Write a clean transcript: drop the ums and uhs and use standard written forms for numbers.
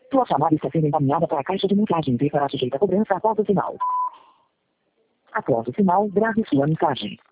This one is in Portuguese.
Sua chamada está sendo encaminhada para a caixa de mensagens e será sujeita a cobrança após o sinal. Após o sinal, grave sua mensagem.